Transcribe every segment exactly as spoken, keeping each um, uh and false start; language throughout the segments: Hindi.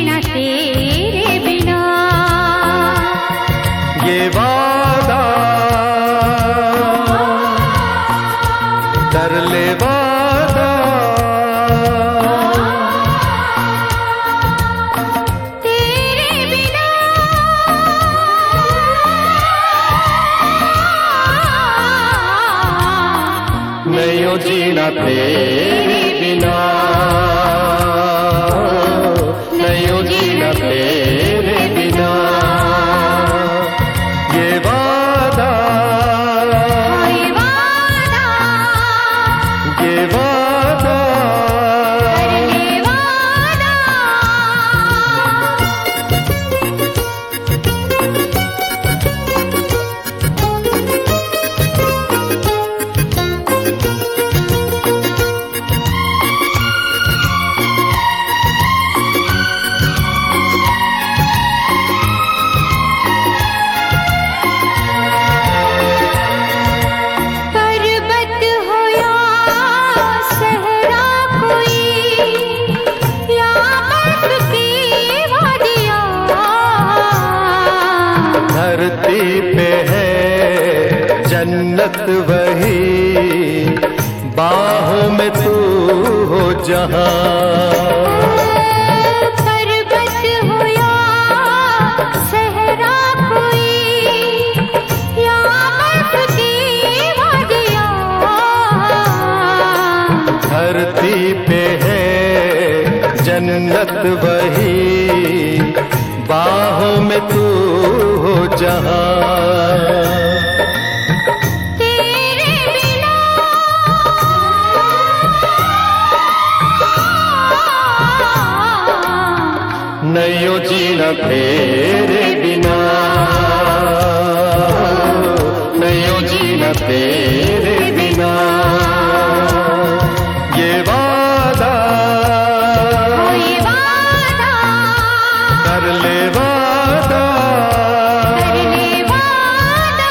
जीना तेरे बिना। ये वादा कर ले वादा, तेरे बिना नहीं हो जीना तेरे बिना, नहीं हो जीना तेरे बिना। ये वादा ये वादा ये वादा कर ले वादा। पर्वत हो या सहरा कोई, या बर्फ की वादियाँ, धरती पे है जन्नत वही, बाहों में तू हो जहां। पर्वत हो या सहरा कोई, या बर्फ की वादियाँ, धरती पे है जन्नत वही, बाहों में तू हो जहां। तेरे बिना नहीं हो जीना तेरे बिना, नहीं हो जीना तेरे बिना। ये वादा ये वादा कर ले वादा, कर ले वादा।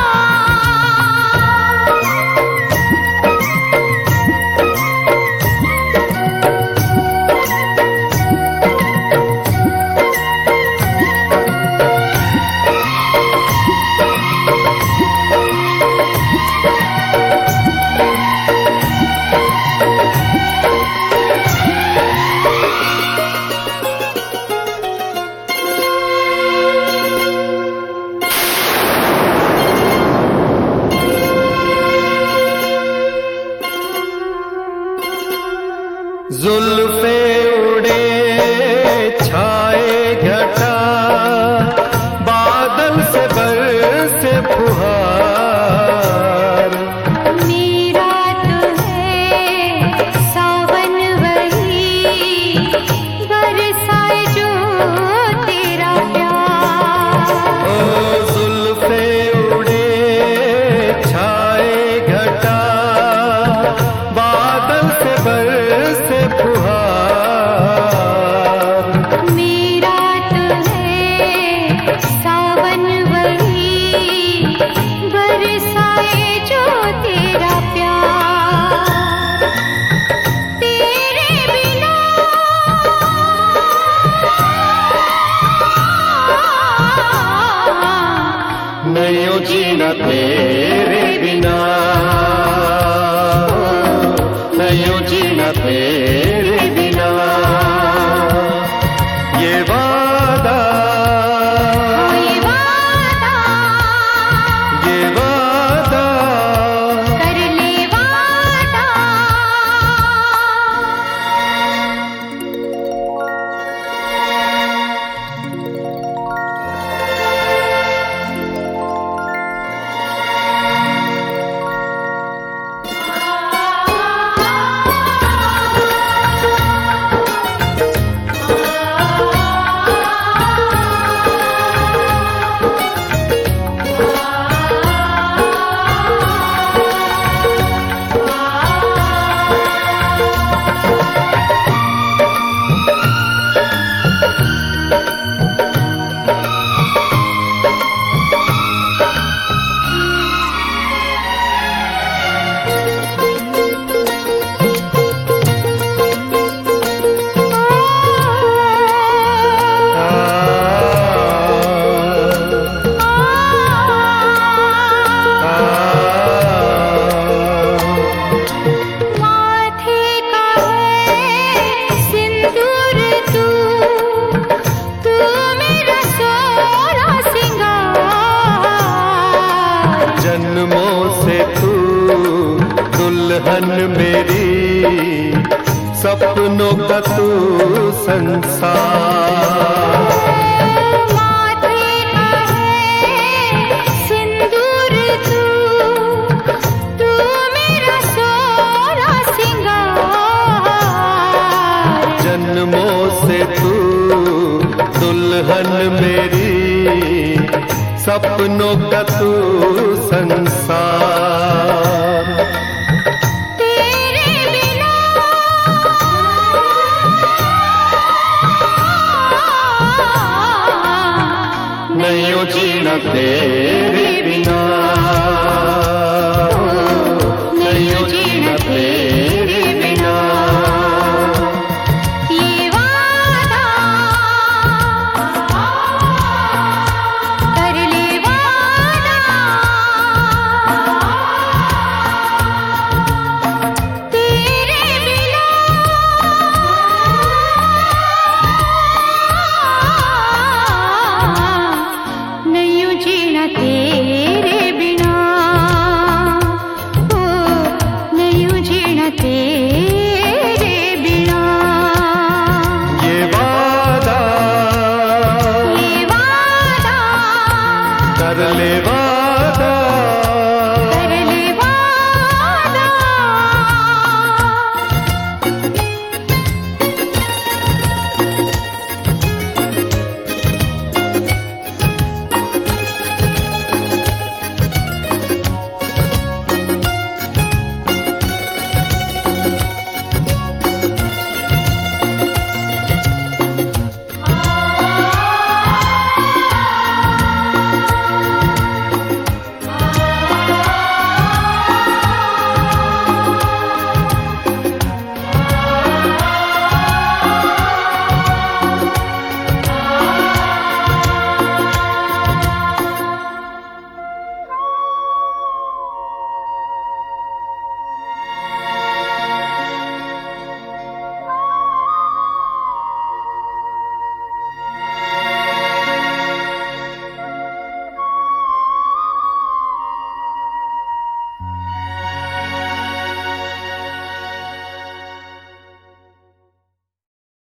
जुल्फे उड़े छाए घटा, बादल से बरसे फुहार। मेरा तो है सावन वही, बरसाए जो तेरा प्यार। ओ जुल्फे उड़े छाए घटा, बादल से बरसे फुहार। मेरा तो है सावन वही, बरसाए जो तेरा प्यार। तेरे बिना नहीं हो जीना तेरे बिना, नहीं हो जीना तेरे बिना। ये वादा ये वादा ये वादा कर ले वादा। का तू संसार। माथे का है सिंदूर तू, तू मेरा सोना सिंगार। जन्मों से तू दुल्हन मेरी, सपनों का तू संसार। तेरे बिना नहीं हो जीना तेरे बिना, नहीं हो जीना तेरे बिना। ये वादा कर ले वादा, तेरे बिना नहीं हो जीना तेरे बिना, ओ नहीं हो जीना तेरे बिना। ये वादा ये वादा कर ले